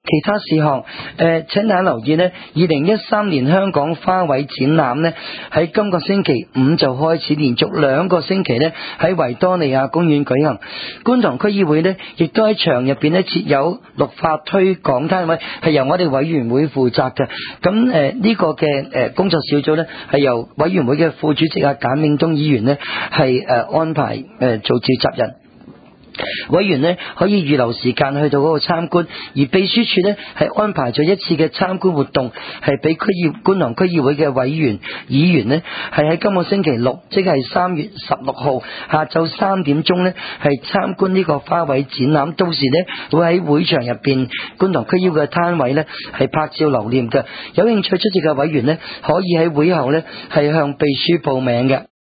其他事項，請大家留意呢2013年香港花卉展覽呢，喺今個星期五就開始，連續2個星期呢喺維多利亞公園舉行。觀塘區議會呢亦都喺場入邊呢設有綠化推廣攤位，係由我哋委員會負責嘅。咁呢個嘅工作小組呢係由委員會嘅副主席簡永東議員呢係安排做召集人。委員呢可以預留時間去到嗰個參觀，而秘書處呢係安排咗一次嘅參觀活動，係俾觀塘區議會嘅委員議員呢係喺今個星期六，即係3月16號下晝3點鐘呢係參觀呢個花卉展覽。到時呢會喺會場入邊觀塘區議會嘅攤位呢係拍照留念嘅。有興趣出席嘅委員呢可以喺會後呢係向秘書報名嘅。